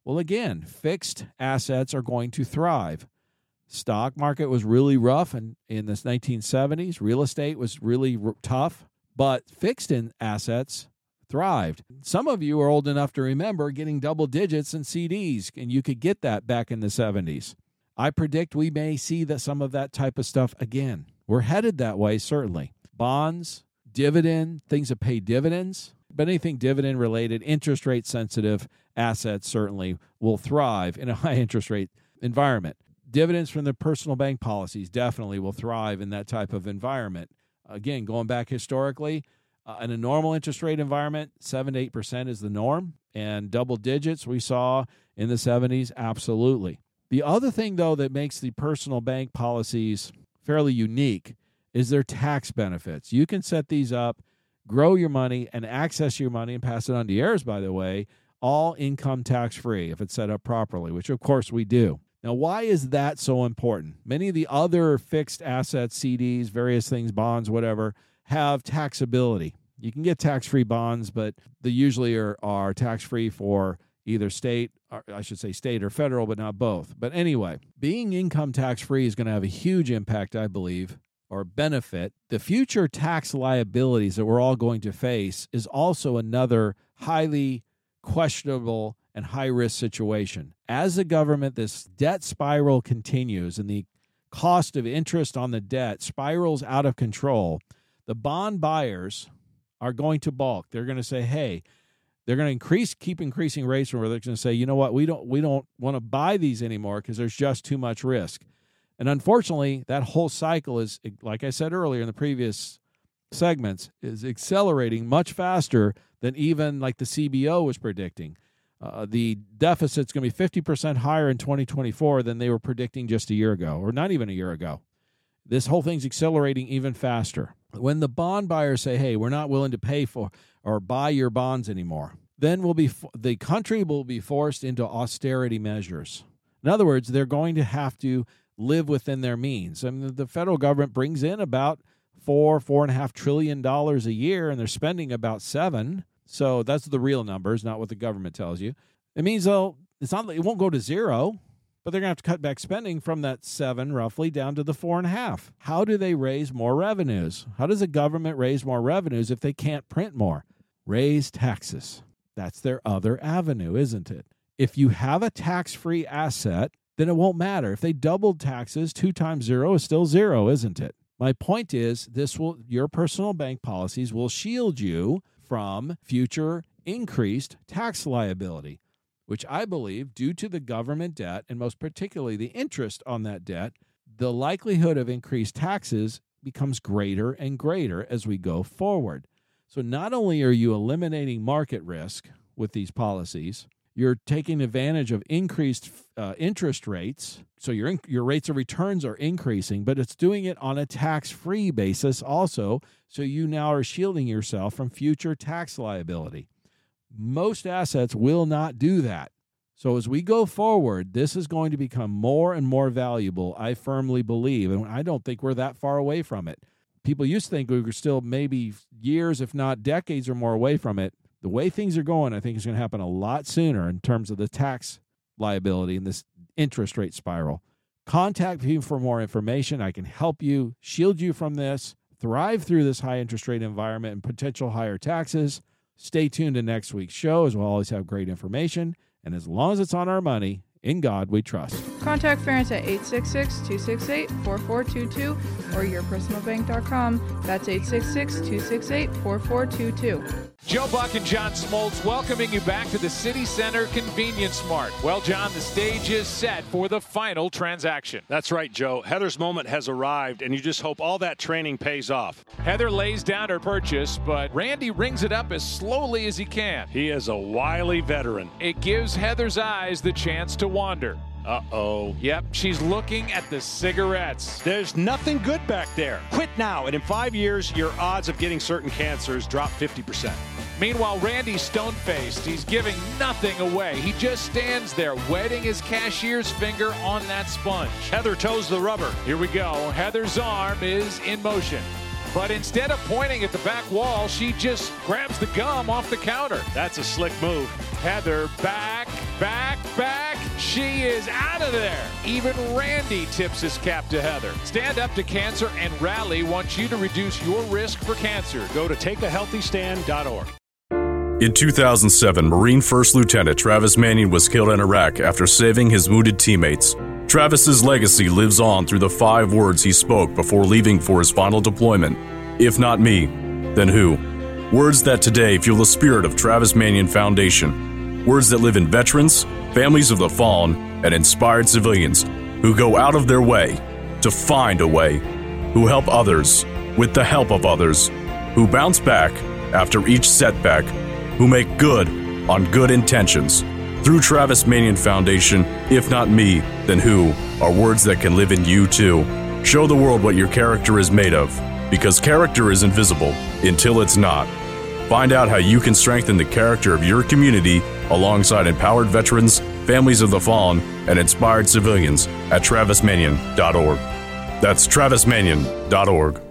Well, again, fixed assets are going to thrive. Stock market was really rough in the 1970s. Real estate was really tough, but fixed in assets thrived. Some of you are old enough to remember getting double digits in CDs, and you could get that back in the 70s. I predict we may see some of that type of stuff again. We're headed that way, certainly. Bonds, dividend, things that pay dividends, but anything dividend related, interest rate sensitive assets certainly will thrive in a high interest rate environment. Dividends from the personal bank policies definitely will thrive in that type of environment. Again, going back historically, in a normal interest rate environment, 7 to 8% is the norm, and double digits we saw in the 70s, absolutely. The other thing, though, that makes the personal bank policies fairly unique is their tax benefits. You can set these up, grow your money, and access your money and pass it on to your heirs, by the way, all income tax-free if it's set up properly, which, of course, we do. Now, why is that so important? Many of the other fixed assets, CDs, various things, bonds, whatever, have taxability. You can get tax-free bonds, but they usually are tax-free for either state, or I should say state or federal, but not both. But anyway, being income tax-free is going to have a huge impact, I believe, or benefit. The future tax liabilities that we're all going to face is also another highly questionable and high-risk situation. As the government, this debt spiral continues and the cost of interest on the debt spirals out of control, the bond buyers are going to balk. They're going to say, hey, they're going to keep increasing rates, or they're going to say, you know what, we don't want to buy these anymore because there's just too much risk. And unfortunately, that whole cycle is, like I said earlier in the previous segments, is accelerating much faster than even like the CBO was predicting. The deficit's going to be 50% higher in 2024 than they were predicting just a year ago, or not even a year ago. This whole thing's accelerating even faster. When the bond buyers say, hey, we're not willing to pay for or buy your bonds anymore, then the country will be forced into austerity measures. In other words, they're going to have to live within their means. I mean, the federal government brings in about $4.5 trillion a year, and they're spending about $7 trillion. So that's the real numbers, not what the government tells you. It means, it's not it won't go to zero, but they're going to have to cut back spending from that 7 roughly down to the 4.5. How do they raise more revenues? How does the government raise more revenues if they can't print more? Raise taxes. That's their other avenue, isn't it? If you have a tax-free asset, then it won't matter. If they doubled taxes, 2 times 0 is still 0, isn't it? My point is, your personal bank policies will shield you from future increased tax liability, which I believe, due to the government debt, and most particularly the interest on that debt, the likelihood of increased taxes becomes greater and greater as we go forward. So not only are you eliminating market risk with these policies, you're taking advantage of increased interest rates, so your rates of returns are increasing, but it's doing it on a tax-free basis also, so you now are shielding yourself from future tax liability. Most assets will not do that. So as we go forward, this is going to become more and more valuable, I firmly believe, and I don't think we're that far away from it. People used to think we were still maybe years, if not decades or more away from it. The way things are going, I think it's going to happen a lot sooner in terms of the tax liability and this interest rate spiral. Contact me for more information. I can help you, shield you from this, thrive through this high interest rate environment and potential higher taxes. Stay tuned to next week's show, as we'll always have great information. And as long as it's on our money, in God we trust. Contact Ference at 866-268-4422 or yourpersonalbank.com. That's 866-268-4422. Joe Buck and John Smoltz welcoming you back to the City Center Convenience Mart. Well, John, the stage is set for the final transaction. That's right, Joe. Heather's moment has arrived, and you just hope all that training pays off. Heather lays down her purchase, but Randy rings it up as slowly as he can. He is a wily veteran. It gives Heather's eyes the chance to wander. Uh-oh. Yep, she's looking at the cigarettes. There's nothing good back there. Quit now, and in 5 years, your odds of getting certain cancers drop 50%. Meanwhile, Randy's stone-faced. He's giving nothing away. He just stands there, wetting his cashier's finger on that sponge. Heather toes the rubber. Here we go. Heather's arm is in motion. But instead of pointing at the back wall, she just grabs the gum off the counter. That's a slick move. Heather back Back. She is out of there. Even Randy tips his cap to Heather. Stand Up to Cancer and Rally wants you to reduce your risk for cancer. Go to takeahealthystand.org. In 2007, Marine First Lieutenant Travis Manion was killed in Iraq after saving his wounded teammates. Travis's legacy lives on through the 5 words he spoke before leaving for his final deployment. If not me, then who? Words that today fuel the spirit of Travis Manion Foundation. Words that live in veterans, families of the fallen, and inspired civilians who go out of their way to find a way, who help others with the help of others, who bounce back after each setback, who make good on good intentions. Through Travis Manion Foundation, if not me, then who, are words that can live in you too. Show the world what your character is made of, because character is invisible until it's not. Find out how you can strengthen the character of your community alongside empowered veterans, families of the fallen, and inspired civilians at travismanion.org. That's travismanion.org.